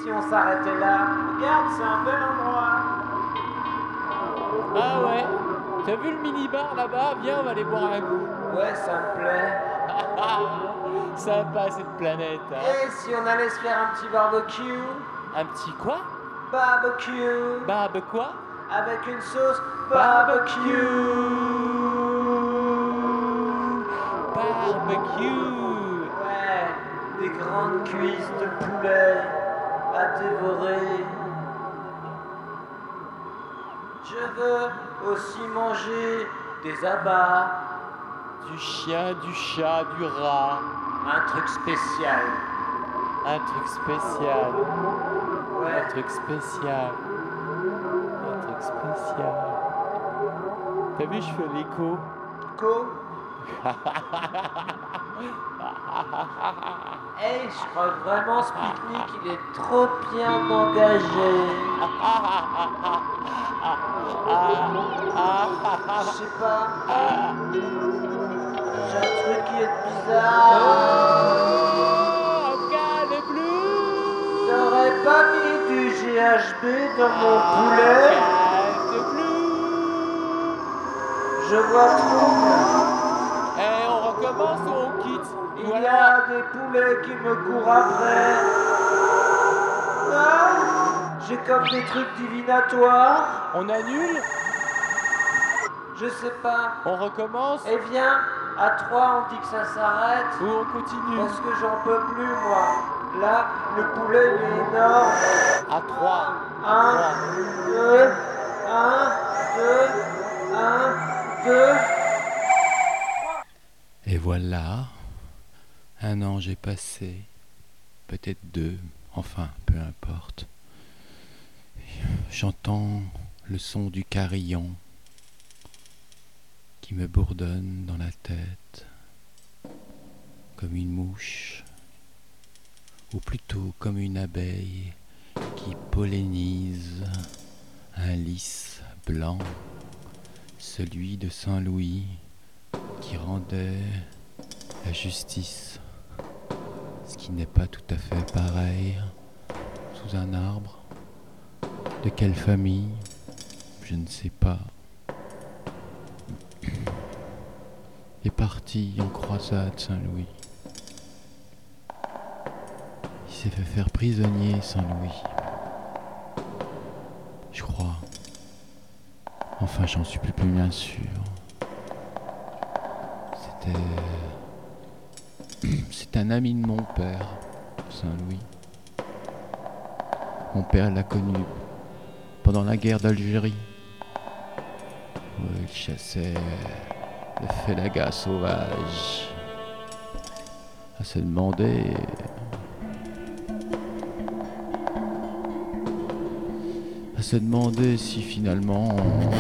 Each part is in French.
si on s'arrêtait là? Regarde, c'est un bel endroit. Ah ouais, t'as vu le mini-bar là-bas? Viens, on va aller boire un coup. Ouais, ça me plaît. Sympa cette planète, hein. Et si on allait se faire un petit barbecue? Un petit quoi? Barbecue. Barbe quoi? Avec une sauce Barbecue. barbecue. Barbecue. Ouais, des grandes cuisses de poulet à dévorer. Je veux aussi manger des abats, Du chien, du chat, du rat. un truc spécial. Un truc spécial. Ouais, Un truc spécial. Un truc spécial. T'as vu, je fais l'écho. co. Hey, je crois que vraiment ce pique-nique il est trop bien engagé. Je sais pas, j'ai un truc qui est bizarre. Oh, calme bleu. T'aurais pas mis du GHB dans mon poulet? Calme bleu. Je vois trouble. Eh, on recommence ou on quitte? Il Ou y alors, a des poulets qui me courent après. Ah, j'ai comme des trucs divinatoires. on annule? Je sais pas. On recommence? Eh viens, à 3 on dit que ça s'arrête. Ou on continue? Parce que j'en peux plus moi. Là, le poulet il est énorme. À 3. 1, 2, 1, 2, 1, 2. Et voilà, un an j'ai passé, peut-être 2, enfin, peu importe. J'entends le son du carillon qui me bourdonne dans la tête, comme une mouche, ou plutôt comme une abeille qui pollinise un lys blanc, celui de Saint-Louis qui rendait la justice, ce qui n'est pas tout à fait pareil, sous un arbre. De quelle famille? Je ne sais pas. Est parti en croisade Saint-Louis. Il s'est fait faire prisonnier Saint-Louis. Je crois. Enfin, j'en suis plus bien sûr. C'est un ami de mon père, Saint-Louis. Mon père l'a connu pendant la guerre d'Algérie, où il chassait le félaga sauvage. À se demander si finalement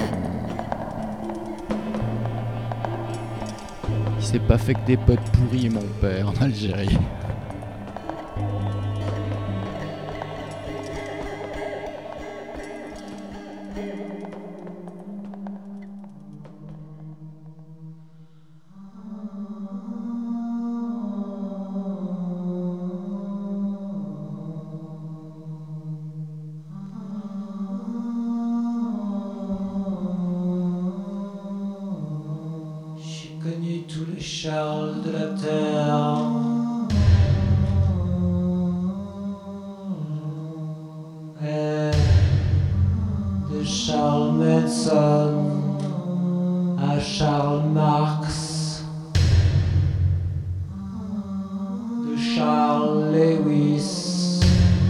il s'est pas fait que des potes pourris, mon père, en Algérie. J'ai connu tous les Charles de la terre. Et de Charles Manson à Charles Marx, de Charles Lewis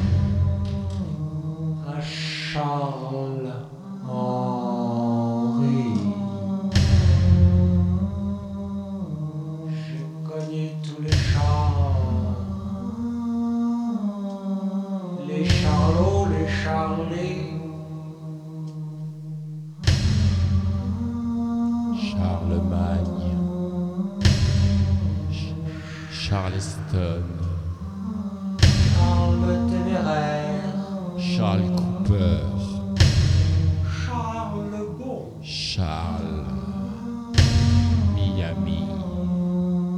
à Charles Henry. J'ai connu tous les Charles, les Charlots, les Charlés. Charlemagne, Charleston, Charles le Téméraire, Charles Cooper, Charles le Bon, Charles Miami,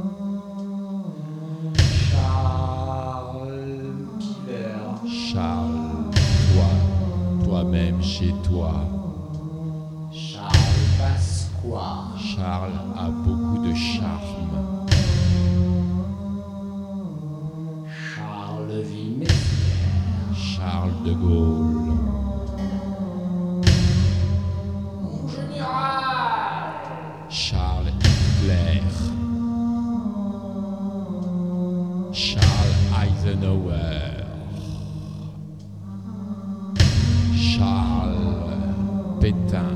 Charles Piver, Charles toi-même chez toi. Charles Pasqua. Charles a beaucoup de charme. Charles Vimesière. Charles de Gaulle. Mon général. Charles Hitler. Charles Eisenhower. Charles Pétain.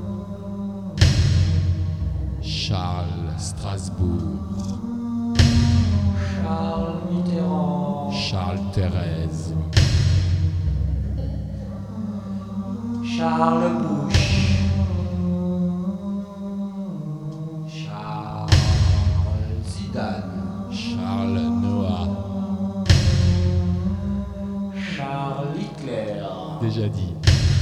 Charles Strasbourg. Charles Mitterrand, Charles Thérèse. Charles Bush, Charles Zidane. Charles Noah. Charles Hitler. Déjà dit.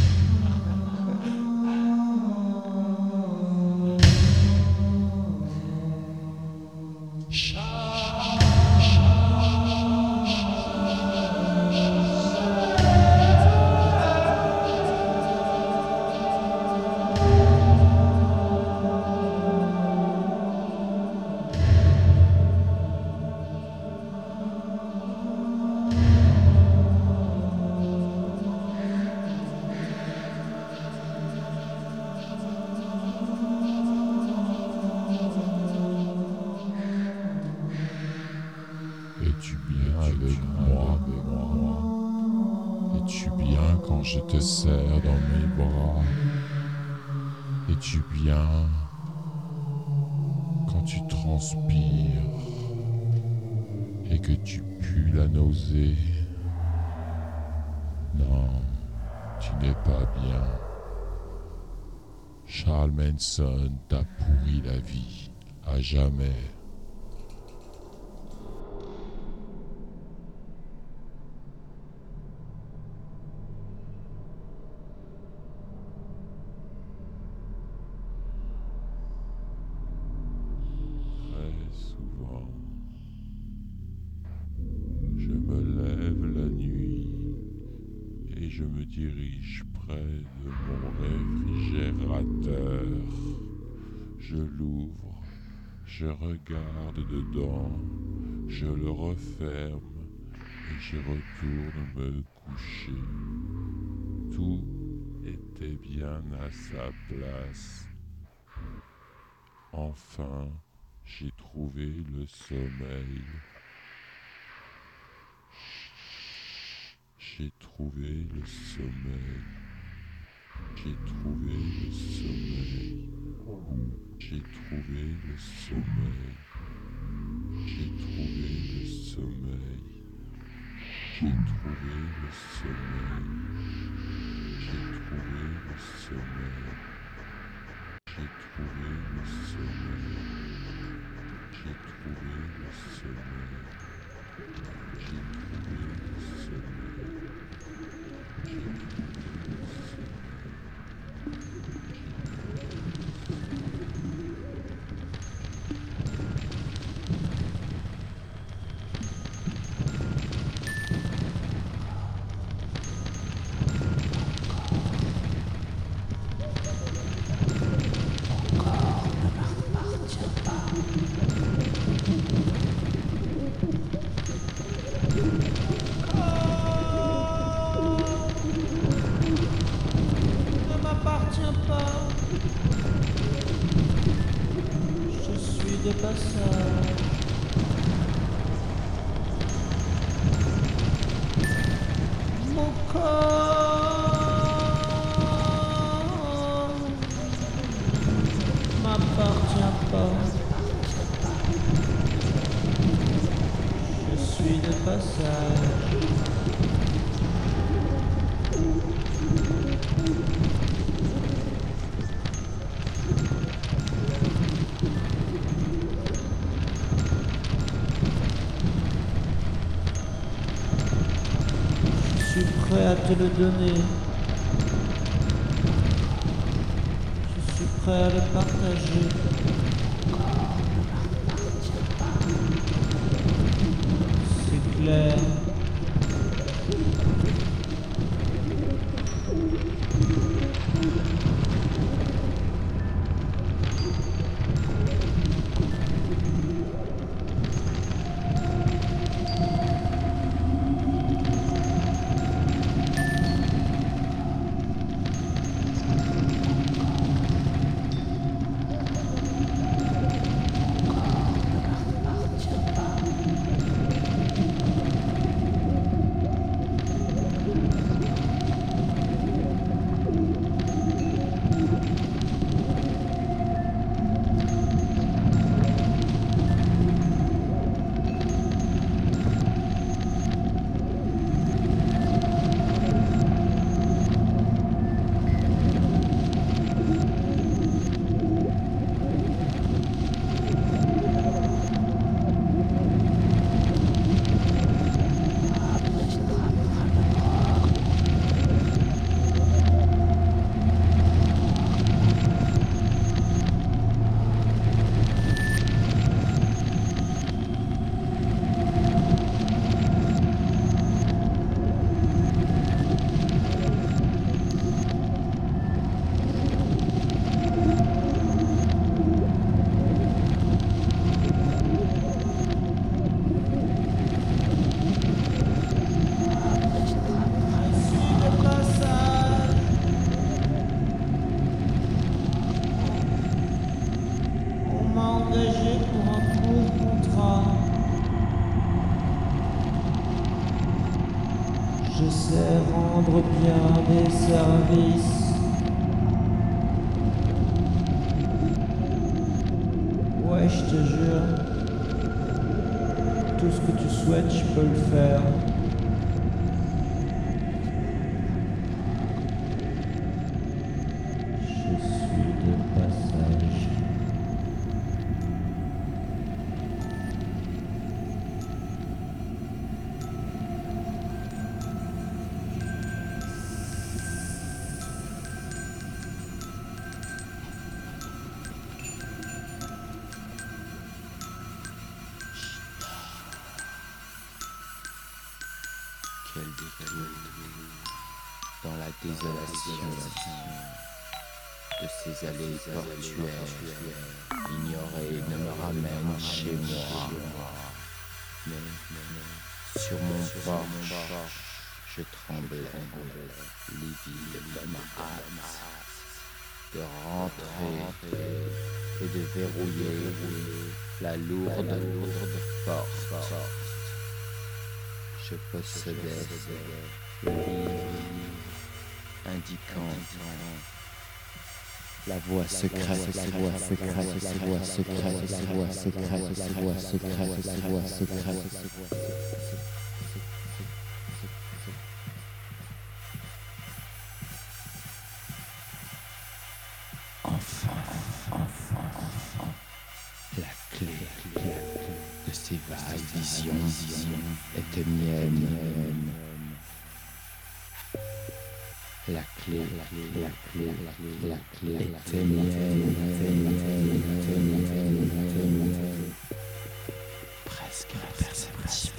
Es-tu bien avec moi? Es-tu bien quand je te serre dans mes bras? Es-tu bien quand tu transpires et que tu pues la nausée? Non, tu n'es pas bien. Charles Manson t'a pourri la vie à jamais. Très souvent, je me lève la nuit et je me dirige près de mon réfrigérateur. Je l'ouvre, je regarde dedans, je le referme et je retourne me coucher. Tout était bien à sa place. Enfin, j'ai trouvé le sommeil. J'ai trouvé le sommeil. J'ai trouvé le sommeil. J'ai trouvé le sommeil. J'ai trouvé le sommeil. J'ai trouvé le sommeil. J'ai trouvé le sommeil. J'ai trouvé le sommeil. J'ai trouvé le sommeil. J'ai trouvé le sommeil. J'ai trouvé le sommeil. ne m'appartient pas. Je suis de passage. Mon corps m'appartient pas. Je suis de passage. Je suis prêt à te le donner. Je suis prêt à le partager. C'est clair. Je sais rendre bien des services. Ouais, je te jure. Tout ce que tu souhaites, je peux le faire. Je suis de passage. Quel détour dans la désolation de ces allées portuaires ignorées ne me ramène chez moi. Mais sur mon porche, je tremblais, livide comme hâte de rentrer et de verrouiller la lourde porte. Je possédais le livre indiquant la voie secrète, la voie secrète, la voie secrète, la voie secrète, la voie secrète, la voie secrète. Enfin, la clé de ces vagues visions était mienne. La clé était mienne. Presque imperceptible.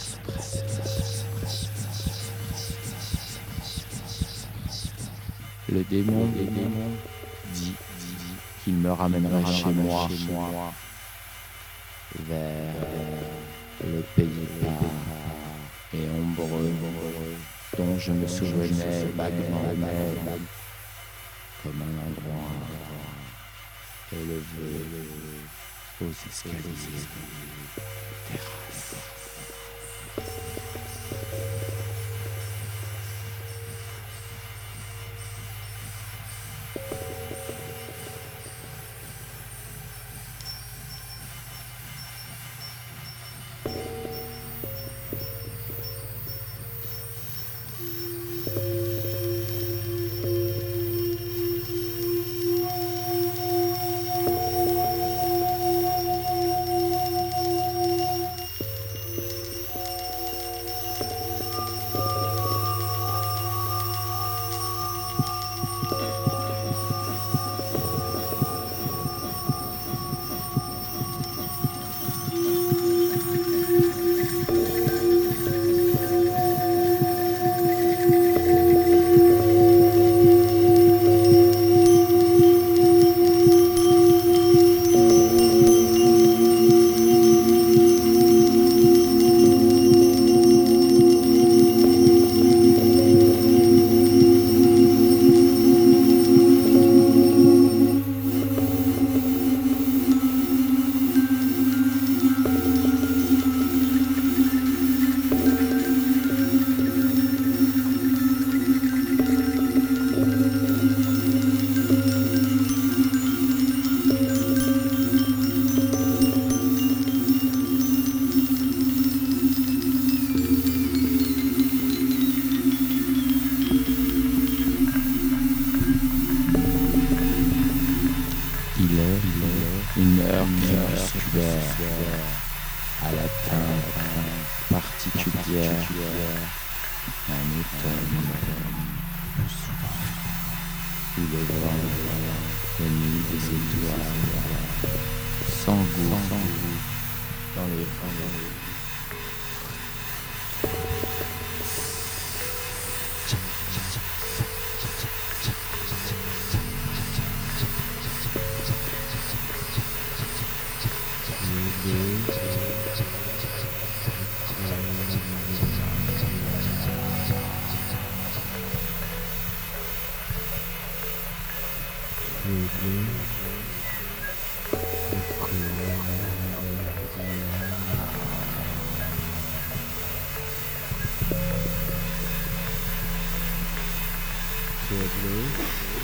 Le démon dit qu'il me ramènerait chez moi, vers le pays bas et ombreux dont je me souvenais vaguement comme un endroit élevé aux escaliers, terrasses. Une heure crépusculaire à la teinte particulière d'un automne où le vent, la nuit des étoiles, s'engouffre dans les vents. bleu.